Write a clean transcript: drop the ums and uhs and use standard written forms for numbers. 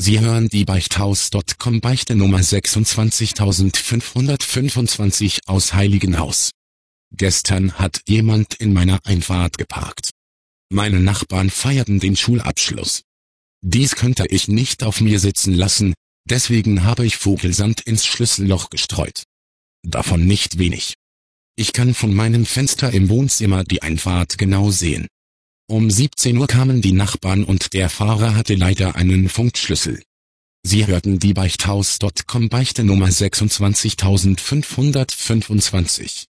Sie hören die Beichthaus.com Beichte Nummer 26525 aus Heiligenhaus. Gestern hat jemand in meiner Einfahrt geparkt. Meine Nachbarn feierten den Schulabschluss. Dies könnte ich nicht auf mir sitzen lassen, deswegen habe ich Vogelsand ins Schlüsselloch gestreut. Davon nicht wenig. Ich kann von meinem Fenster im Wohnzimmer die Einfahrt genau sehen. Um 17 Uhr kamen die Nachbarn und der Fahrer hatte leider einen Funkschlüssel. Sie hörten die Beichthaus.com Beichte Nummer 26525.